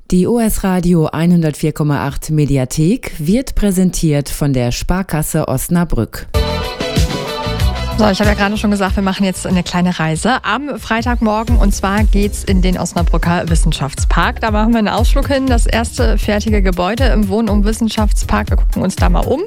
Die OS Radio 104,8 Mediathek wird präsentiert von der Sparkasse Osnabrück. So, ich habe ja gerade schon gesagt, wir machen jetzt eine kleine Reise am Freitagmorgen und zwar geht's in den Osnabrücker Wissenschaftspark. Da machen wir einen Ausflug hin, das erste fertige Gebäude im Wohn- und Wissenschaftspark. Wir gucken uns da mal um.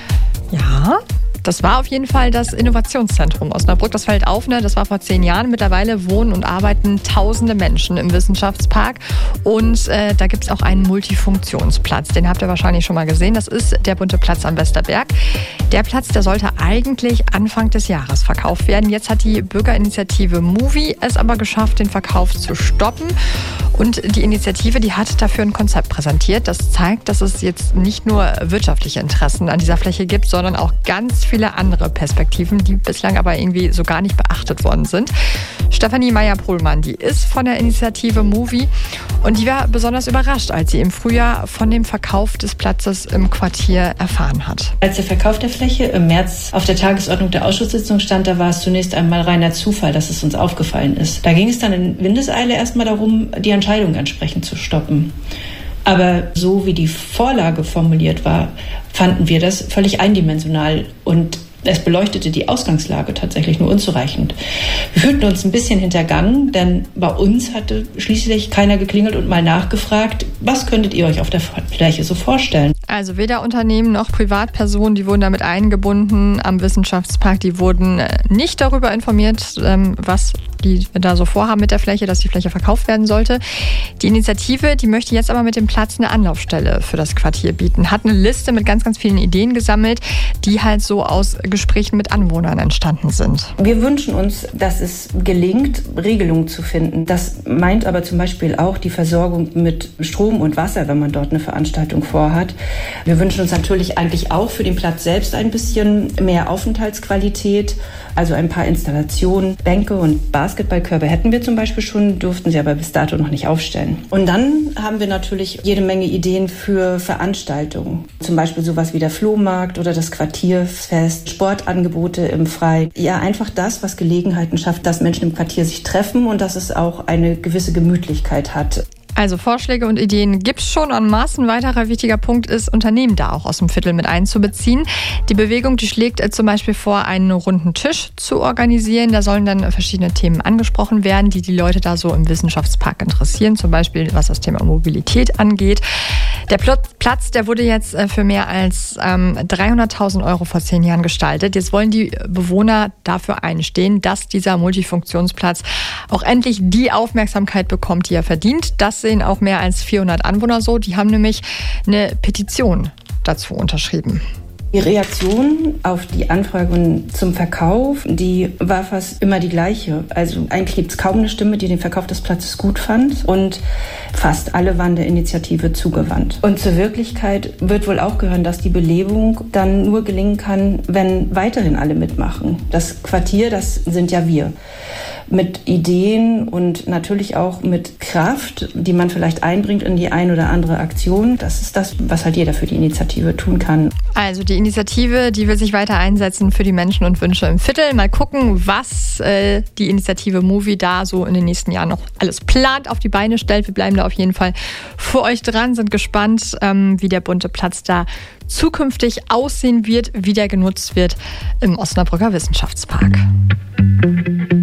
Ja, das war auf jeden Fall das Innovationszentrum Osnabrück. Das fällt auf, ne? Das war vor 10 Jahren. Mittlerweile wohnen und arbeiten tausende Menschen im Wissenschaftspark. Und da gibt es auch einen Multifunktionsplatz. Den habt ihr wahrscheinlich schon mal gesehen. Das ist der bunte Platz am Westerberg. Der Platz, der sollte eigentlich Anfang des Jahres verkauft werden. Jetzt hat die Bürgerinitiative Movie es aber geschafft, den Verkauf zu stoppen. Und die Initiative, die hat dafür ein Konzept präsentiert. Das zeigt, dass es jetzt nicht nur wirtschaftliche Interessen an dieser Fläche gibt, sondern auch ganz viele andere Perspektiven, die bislang aber irgendwie so gar nicht beachtet worden sind. Stefanie Meyer-Pohlmann, die ist von der Initiative Movie und die war besonders überrascht, als sie im Frühjahr von dem Verkauf des Platzes im Quartier erfahren hat. Als der Verkauf der Fläche im März auf der Tagesordnung der Ausschusssitzung stand, da war es zunächst einmal reiner Zufall, dass es uns aufgefallen ist. Da ging es dann in Windeseile erstmal darum, die Entscheidung entsprechend zu stoppen. Aber so wie die Vorlage formuliert war, fanden wir das völlig eindimensional und es beleuchtete die Ausgangslage tatsächlich nur unzureichend. Wir fühlten uns ein bisschen hintergangen, denn bei uns hatte schließlich keiner geklingelt und mal nachgefragt, was könntet ihr euch auf der Fläche so vorstellen? Also weder Unternehmen noch Privatpersonen, die wurden damit eingebunden am Wissenschaftspark. Die wurden nicht darüber informiert, was die da so vorhaben mit der Fläche, dass die Fläche verkauft werden sollte. Die Initiative, die möchte jetzt aber mit dem Platz eine Anlaufstelle für das Quartier bieten. Hat eine Liste mit ganz, ganz vielen Ideen gesammelt, die halt so aus Gesprächen mit Anwohnern entstanden sind. Wir wünschen uns, dass es gelingt, Regelungen zu finden. Das meint aber zum Beispiel auch die Versorgung mit Strom und Wasser, wenn man dort eine Veranstaltung vorhat. Wir wünschen uns natürlich eigentlich auch für den Platz selbst ein bisschen mehr Aufenthaltsqualität, also ein paar Installationen, Bänke und Basketballkörbe hätten wir zum Beispiel schon, durften sie aber bis dato noch nicht aufstellen. Und dann haben wir natürlich jede Menge Ideen für Veranstaltungen. Zum Beispiel sowas wie der Flohmarkt oder das Quartierfest, Sportangebote im Freien. Ja, einfach das, was Gelegenheiten schafft, dass Menschen im Quartier sich treffen und dass es auch eine gewisse Gemütlichkeit hat. Also Vorschläge und Ideen gibt's schon en masse. Ein weiterer wichtiger Punkt ist, Unternehmen da auch aus dem Viertel mit einzubeziehen. Die Bewegung, die schlägt zum Beispiel vor, einen runden Tisch zu organisieren. Da sollen dann verschiedene Themen angesprochen werden, die die Leute da so im Wissenschaftspark interessieren. Zum Beispiel, was das Thema Mobilität angeht. Der Platz, der wurde jetzt für mehr als 300.000 Euro vor 10 Jahren gestaltet. Jetzt wollen die Bewohner dafür einstehen, dass dieser Multifunktionsplatz auch endlich die Aufmerksamkeit bekommt, die er verdient. Das sehen auch mehr als 400 Anwohner so. Die haben nämlich eine Petition dazu unterschrieben. Die Reaktion auf die Anfragen zum Verkauf, die war fast immer die gleiche. Also eigentlich gibt es kaum eine Stimme, die den Verkauf des Platzes gut fand und fast alle waren der Initiative zugewandt. Und zur Wirklichkeit wird wohl auch gehören, dass die Belebung dann nur gelingen kann, wenn weiterhin alle mitmachen. Das Quartier, das sind ja wir. Mit Ideen und natürlich auch mit Kraft, die man vielleicht einbringt in die ein oder andere Aktion. Das ist das, was halt jeder für die Initiative tun kann. Also die Initiative, die will sich weiter einsetzen für die Menschen und Wünsche im Viertel. Mal gucken, was die Initiative Movie da so in den nächsten Jahren noch alles plant, auf die Beine stellt. Wir bleiben da auf jeden Fall für euch dran, sind gespannt, wie der bunte Platz da zukünftig aussehen wird, wie der genutzt wird im Osnabrücker Wissenschaftspark.